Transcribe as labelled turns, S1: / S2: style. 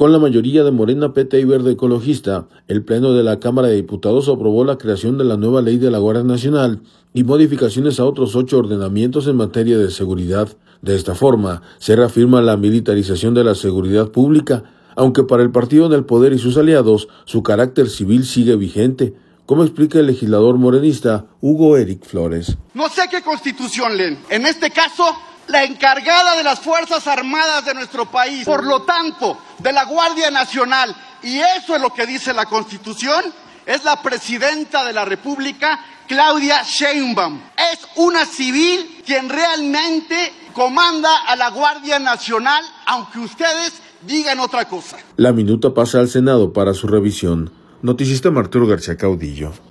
S1: Con la mayoría de Morena, PT y Verde Ecologista, el Pleno de la Cámara de Diputados aprobó la creación de la nueva ley de la Guardia Nacional y modificaciones a otros 8 ordenamientos en materia de seguridad. De esta forma, se reafirma la militarización de la seguridad pública, aunque para el partido en el poder y sus aliados, su carácter civil sigue vigente, como explica el legislador morenista Hugo Eric Flores.
S2: No sé qué constitución leen. En este caso, la encargada de las Fuerzas Armadas de nuestro país, por lo tanto, de la Guardia Nacional, y eso es lo que dice la Constitución, es la Presidenta de la República, Claudia Sheinbaum. Es una civil quien realmente comanda a la Guardia Nacional, aunque ustedes digan otra cosa.
S1: La minuta pasa al Senado para su revisión. Noticista Arturo García Caudillo.